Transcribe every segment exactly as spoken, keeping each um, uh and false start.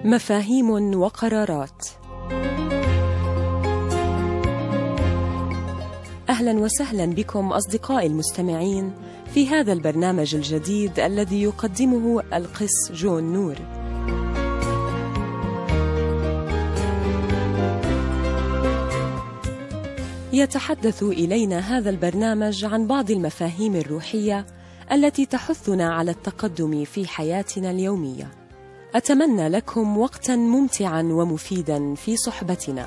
مفاهيم وقرارات. أهلا وسهلا بكم أصدقائي المستمعين في هذا البرنامج الجديد الذي يقدمه القس جون نور. يتحدث إلينا هذا البرنامج عن بعض المفاهيم الروحية التي تحثنا على التقدم في حياتنا اليومية. أتمنى لكم وقتا ممتعا ومفيدا في صحبتنا.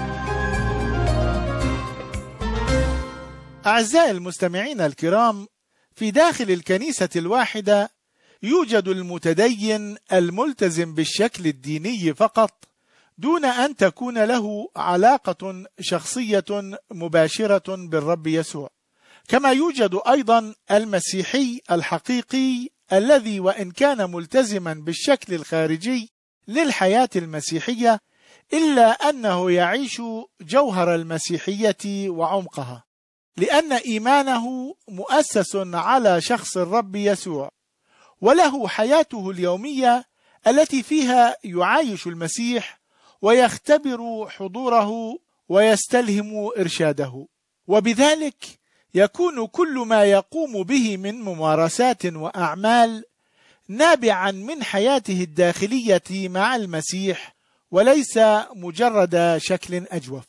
أعزائي المستمعين الكرام، في داخل الكنيسة الواحدة يوجد المتدين الملتزم بالشكل الديني فقط، دون أن تكون له علاقة شخصية مباشرة بالرب يسوع. كما يوجد أيضا المسيحي الحقيقي الذي وإن كان ملتزما بالشكل الخارجي للحياة المسيحية، إلا أنه يعيش جوهر المسيحية وعمقها، لأن إيمانه مؤسس على شخص الرب يسوع، وله حياته اليومية التي فيها يعايش المسيح ويختبر حضوره ويستلهم إرشاده، وبذلك يكون كل ما يقوم به من ممارسات وأعمال نابعا من حياته الداخلية مع المسيح، وليس مجرد شكل أجوف.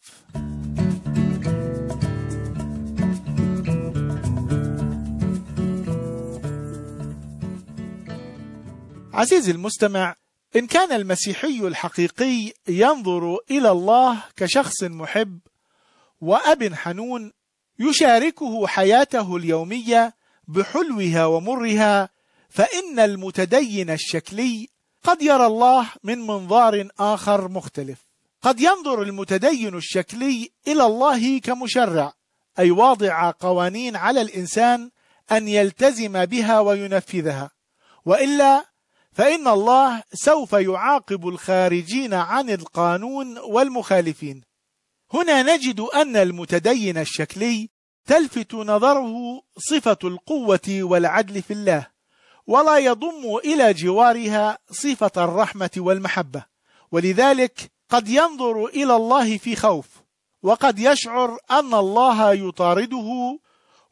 عزيزي المستمع، إن كان المسيحي الحقيقي ينظر إلى الله كشخص محب وأب حنون يشاركه حياته اليومية بحلوها ومرها، فإن المتدين الشكلي قد يرى الله من منظار آخر مختلف. قد ينظر المتدين الشكلي إلى الله كمشرع، أي واضع قوانين على الإنسان أن يلتزم بها وينفذها، وإلا فإن الله سوف يعاقب الخارجين عن القانون والمخالفين. هنا نجد أن المتدين الشكلي تلفت نظره صفة القوة والعدل في الله، ولا يضم إلى جوارها صفة الرحمة والمحبة، ولذلك قد ينظر إلى الله في خوف، وقد يشعر أن الله يطارده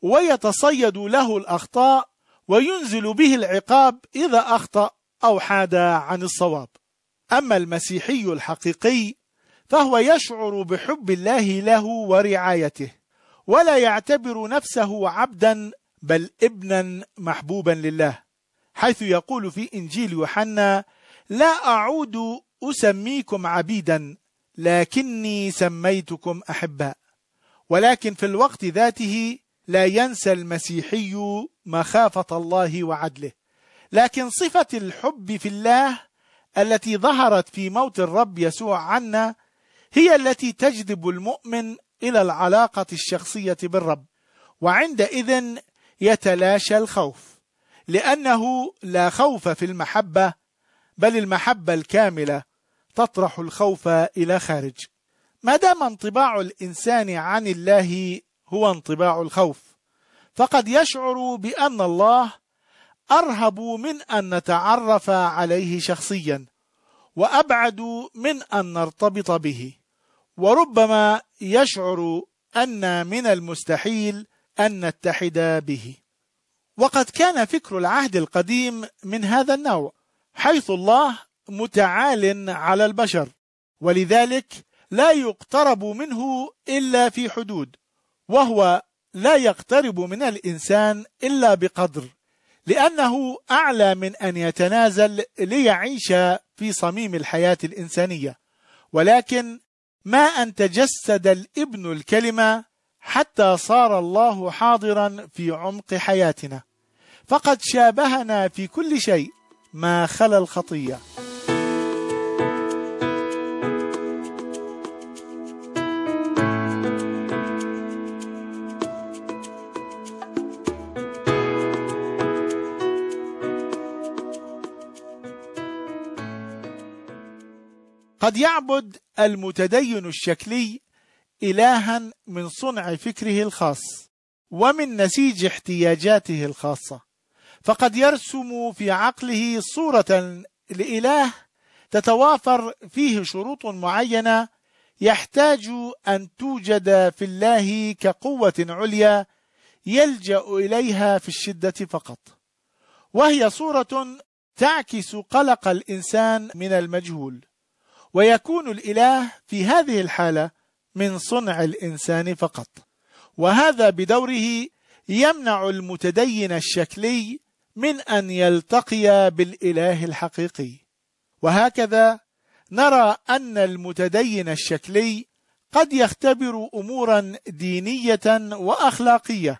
ويتصيد له الأخطاء وينزل به العقاب إذا أخطأ أو حاد عن الصواب. أما المسيحي الحقيقي فهو يشعر بحب الله له ورعايته، ولا يعتبر نفسه عبدا بل ابنا محبوبا لله، حيث يقول في إنجيل يوحنا: لا أعود أسميكم عبيدا لكني سميتكم أحباء. ولكن في الوقت ذاته لا ينسى المسيحي مخافة الله وعدله، لكن صفة الحب في الله التي ظهرت في موت الرب يسوع عنا هي التي تجذب المؤمن إلى العلاقة الشخصية بالرب، وعندئذ يتلاشى الخوف، لأنه لا خوف في المحبة، بل المحبة الكاملة تطرح الخوف إلى خارج. ما دام انطباع الإنسان عن الله هو انطباع الخوف، فقد يشعر بأن الله أرهب من أن نتعرف عليه شخصيا، وأبعد من أن نرتبط به، وربما يشعر أن من المستحيل أن نتحد به. وقد كان فكر العهد القديم من هذا النوع، حيث الله متعال على البشر، ولذلك لا يقترب منه إلا في حدود، وهو لا يقترب من الإنسان إلا بقدر، لأنه أعلى من أن يتنازل ليعيش في صميم الحياة الإنسانية. ولكن ما أن تجسد الابن الكلمة حتى صار الله حاضرا في عمق حياتنا، فقد شابهنا في كل شيء ما خلا الخطية. قد يعبد المتدين الشكلي إلها من صنع فكره الخاص ومن نسيج احتياجاته الخاصة، فقد يرسم في عقله صورة لإله تتوافر فيه شروط معينة يحتاج أن توجد في الله كقوة عليا يلجأ إليها في الشدة فقط، وهي صورة تعكس قلق الإنسان من المجهول، ويكون الإله في هذه الحالة من صنع الإنسان فقط، وهذا بدوره يمنع المتدين الشكلي من أن يلتقي بالإله الحقيقي. وهكذا نرى أن المتدين الشكلي قد يختبر أمورا دينية وأخلاقية،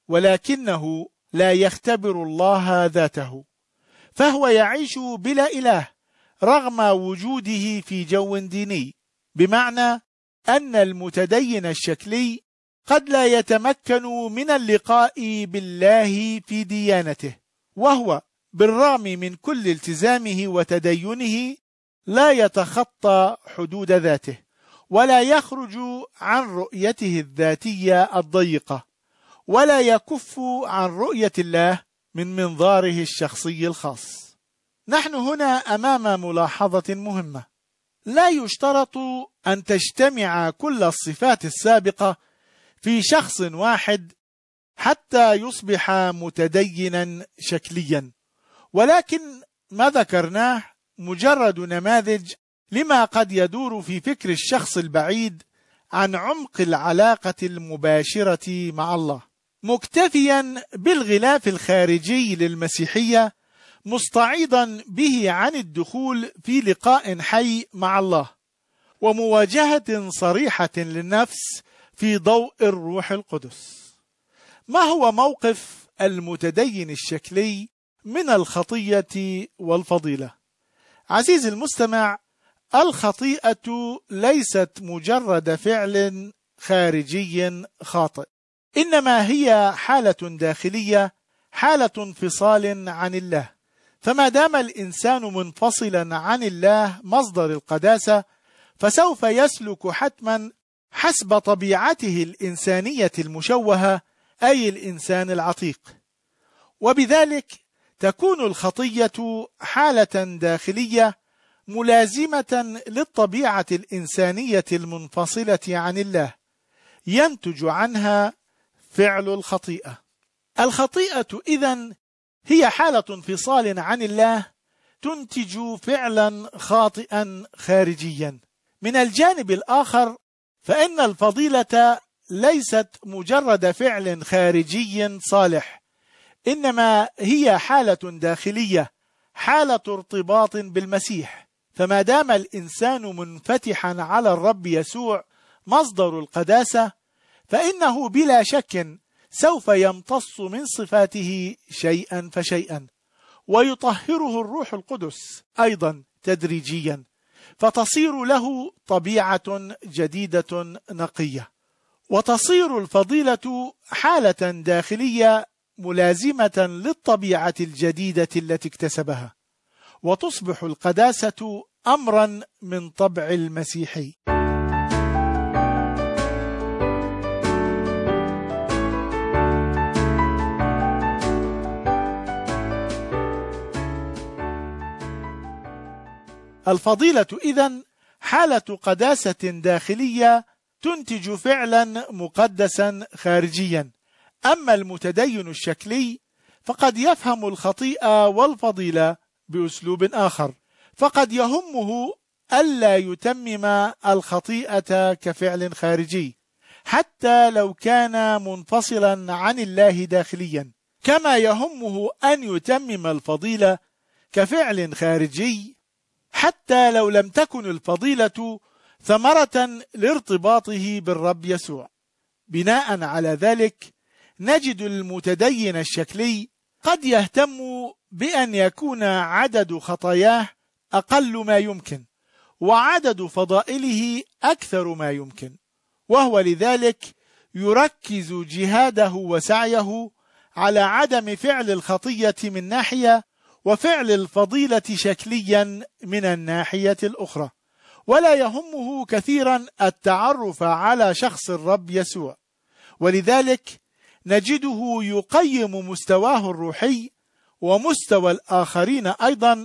ولكنه لا يختبر الله ذاته، فهو يعيش بلا إله رغم وجوده في جو ديني، بمعنى أن المتدين الشكلي قد لا يتمكن من اللقاء بالله في ديانته، وهو بالرغم من كل التزامه وتدينه لا يتخطى حدود ذاته، ولا يخرج عن رؤيته الذاتية الضيقة، ولا يكف عن رؤية الله من منظاره الشخصي الخاص. نحن هنا أمام ملاحظة مهمة: لا يشترط أن تجتمع كل الصفات السابقة في شخص واحد حتى يصبح متدينا شكليا، ولكن ما ذكرناه مجرد نماذج لما قد يدور في فكر الشخص البعيد عن عمق العلاقة المباشرة مع الله، مكتفيا بالغلاف الخارجي للمسيحية، مستعيضا به عن الدخول في لقاء حي مع الله ومواجهة صريحة للنفس في ضوء الروح القدس. ما هو موقف المتدين الشكلي من الخطية والفضيلة؟ عزيزي المستمع، الخطيئة ليست مجرد فعل خارجي خاطئ، إنما هي حالة داخلية، حالة انفصال عن الله. فما دام الإنسان منفصلا عن الله مصدر القداسة، فسوف يسلك حتما حسب طبيعته الإنسانية المشوهة، أي الإنسان العتيق، وبذلك تكون الخطية حالة داخلية ملازمة للطبيعة الإنسانية المنفصلة عن الله، ينتج عنها فعل الخطيئة. الخطيئة إذن هي حالة انفصال عن الله تنتج فعلا خاطئا خارجيا. من الجانب الآخر، فإن الفضيلة ليست مجرد فعل خارجي صالح، إنما هي حالة داخلية، حالة ارتباط بالمسيح. فما دام الإنسان منفتحا على الرب يسوع مصدر القداسة، فإنه بلا شك سوف يمتص من صفاته شيئا فشيئا، ويطهره الروح القدس أيضا تدريجيا، فتصير له طبيعة جديدة نقية، وتصير الفضيلة حالة داخلية ملازمة للطبيعة الجديدة التي اكتسبها، وتصبح القداسة أمرا من طبع المسيحي. الفضيلة إذن حالة قداسة داخلية تنتج فعلا مقدسا خارجيا. أما المتدين الشكلي فقد يفهم الخطيئة والفضيلة بأسلوب آخر، فقد يهمه ألا يتمم الخطيئة كفعل خارجي حتى لو كان منفصلا عن الله داخليا، كما يهمه أن يتمم الفضيلة كفعل خارجي حتى لو لم تكن الفضيلة ثمرة لارتباطه بالرب يسوع. بناء على ذلك نجد المتدين الشكلي قد يهتم بأن يكون عدد خطاياه أقل ما يمكن، وعدد فضائله أكثر ما يمكن، وهو لذلك يركز جهاده وسعيه على عدم فعل الخطية من ناحية، وفعل الفضيلة شكليا من الناحية الأخرى، ولا يهمه كثيرا التعرف على شخص الرب يسوع. ولذلك نجده يقيم مستواه الروحي ومستوى الآخرين أيضا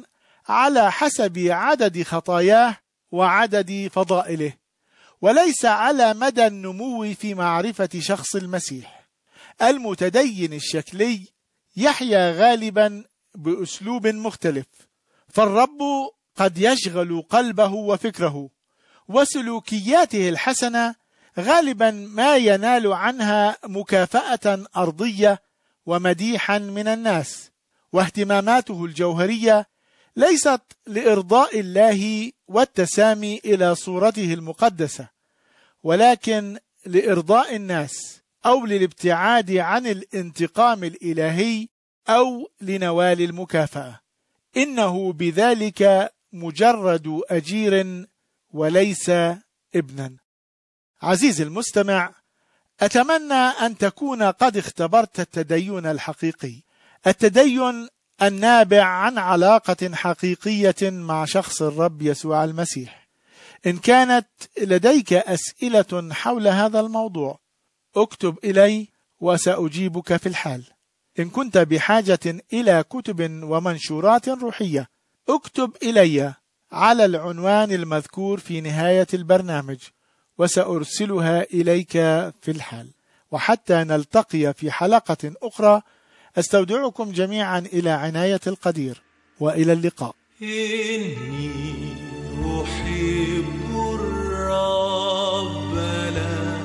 على حسب عدد خطاياه وعدد فضائله، وليس على مدى النمو في معرفة شخص المسيح. المتدين الشكلي يحيا غالبا بأسلوب مختلف، فالرب قد يشغل قلبه وفكره، وسلوكياته الحسنة غالبا ما ينال عنها مكافأة أرضية ومديحا من الناس، واهتماماته الجوهرية ليست لإرضاء الله والتسامي إلى صورته المقدسة، ولكن لإرضاء الناس أو للابتعاد عن الانتقام الإلهي أو لنوال المكافأة. إنه بذلك مجرد أجير وليس ابنا. عزيزي المستمع، أتمنى أن تكون قد اختبرت التدين الحقيقي، التدين النابع عن علاقة حقيقية مع شخص الرب يسوع المسيح. إن كانت لديك أسئلة حول هذا الموضوع اكتب إلي وسأجيبك في الحال. إن كنت بحاجة إلى كتب ومنشورات روحية اكتب إلي على العنوان المذكور في نهاية البرنامج وسأرسلها إليك في الحال. وحتى نلتقي في حلقة أخرى أستودعكم جميعا إلى عناية القدير، وإلى اللقاء. إني أحب الرب لا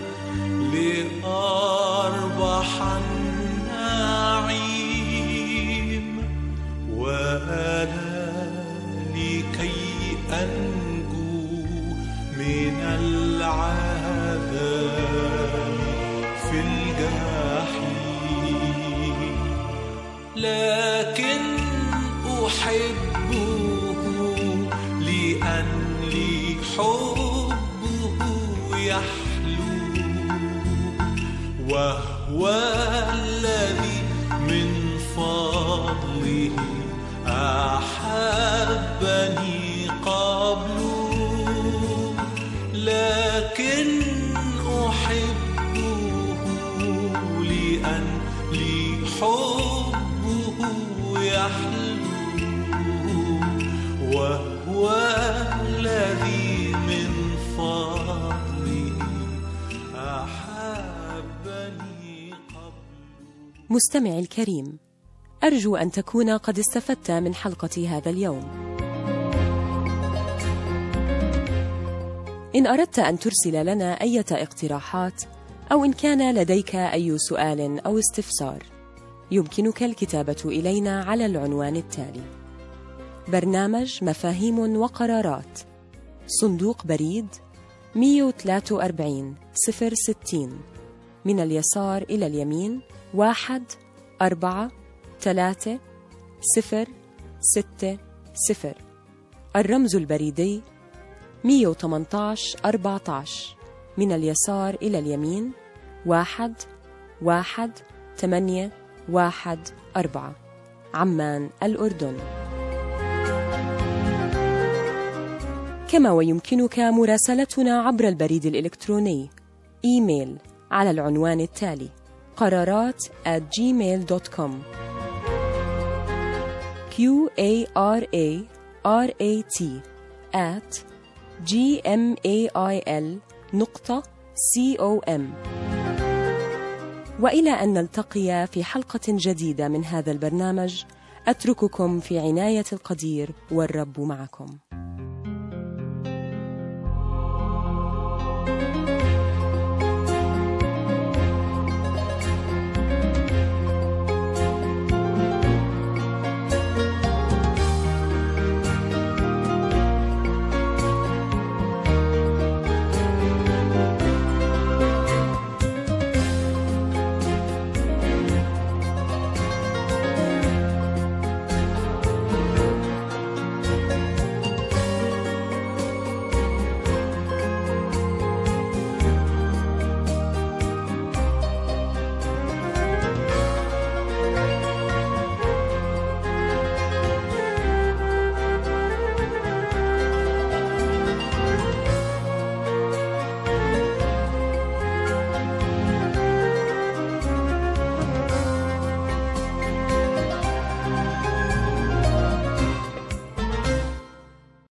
لأربح النعيم، وأنا لكي أنجو من العذاب في الجحيم، لكن أحبه لأن لي حبه يحلو، وهو الذي من فضله أحبني قبله، لكن أحبه لأن لي حبه يحلو، وهو الذي من فضله أحبني قبله. مستمعي الكريم، أرجو أن تكون قد استفدت من حلقة هذا اليوم. إن أردت أن ترسل لنا أي اقتراحات أو إن كان لديك أي سؤال أو استفسار يمكنك الكتابة إلينا على العنوان التالي: برنامج مفاهيم وقرارات، صندوق بريد مئة وثلاثة وأربعين صفر ستين، من اليسار إلى اليمين واحد أربعة ثلاثة صفر ستة صفر. الرمز البريدي مئة وثمانية عشر أربعة عشر، من اليسار إلى اليمين واحد واحد ثمانية واحد أربعة، عمان الأردن. كما ويمكنك مراسلتنا عبر البريد الإلكتروني إيميل على العنوان التالي: قرارات at gmail dot com. q a r a r a t at g m a i l نقطة c o m. وإلى أن نلتقي في حلقة جديدة من هذا البرنامج، أترككم في عناية القدير والرب معكم.